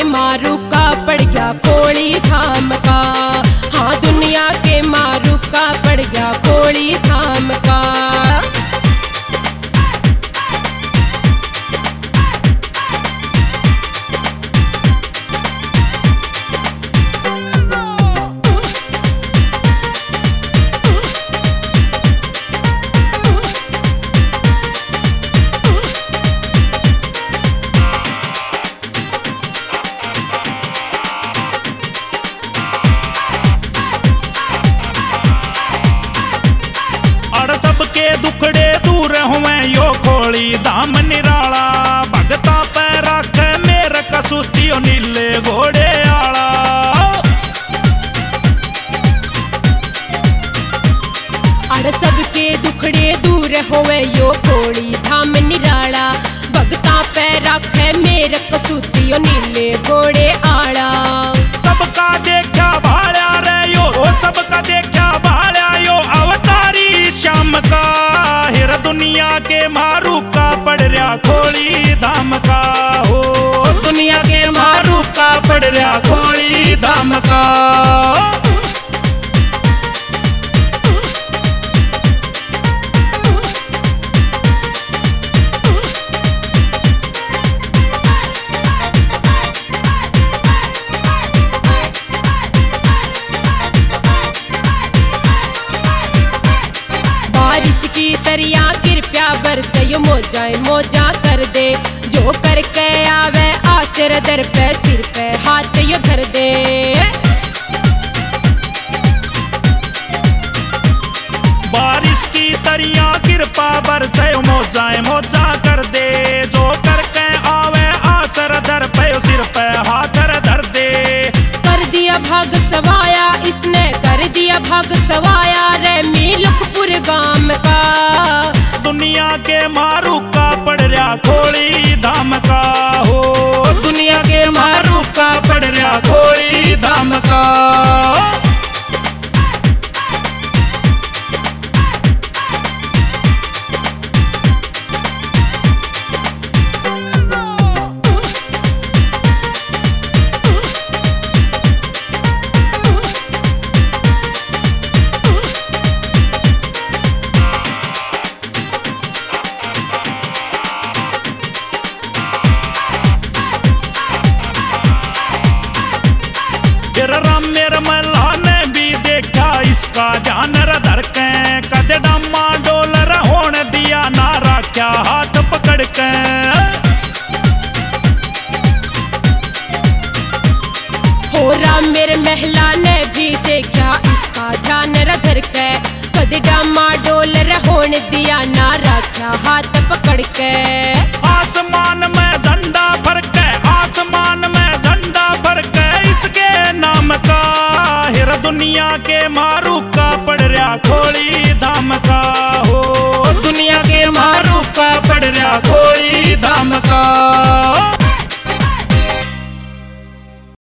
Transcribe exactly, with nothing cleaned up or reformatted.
मारू का पड़ गया खोली थाम का। हाँ दुनिया के मारू का पड़ गया खोली थाम का। सबके दुखड़े दूर हुए यो खोली धाम निराला। भगता पे रख मेरे कसूतियों नीले घोड़े आला। अड़ सबके दुखड़े दूर होवे यो खोली धाम निराला। भगता पे रख मेरे कसूतियों नीले घोड़े आला। सबका देखा भाड़ा रे यो, सबका देखा भाड़ा यो अवतारी श्याम का। हिर दुनिया के मारू का पड़ रहा खोली धाम का। हो दुनिया के मारू का पड़ रहा खोली धाम का। बारिश की तरिया कृपया बरसयो मोजाए मोजा कर दे। जो करके आवे आसिर दर पे सिर पे हाथ यो धर दे। बारिश की तरिया कृपा बरसयो मोजाए मोजा कर दे। जो करके आवे आसिर दर पे सिर पे हाथ धर दे। कर दिया भाग सवाया इसने कर दिया भाग सवाया रे मीलकपुर गाम का। दुनिया के मारू का पड़ रहा खोली धाम का। हो दुनिया के मारू का पड़ रहा खोली धाम का। राम मेरा मल्ला ने भी देखा इसका जानर धर के। कदे डमा डोलर होने दिया ना रखा हाथ पकड़ के। हो राम मेरे महला ने भी देखा इसका जानर धर के। कदे डमा डोलर होने दिया ना रखा हाथ पकड़ के। आसमान में झंडा फर के, आसमान में झंडा फर के इसके नाम का। हिर दुनिया के मारू का पड़ रहा खोली धाम का।